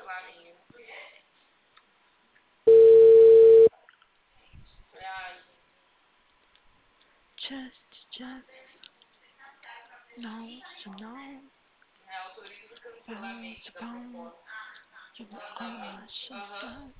Just know to know. Bounce, bounce. You know all my shit.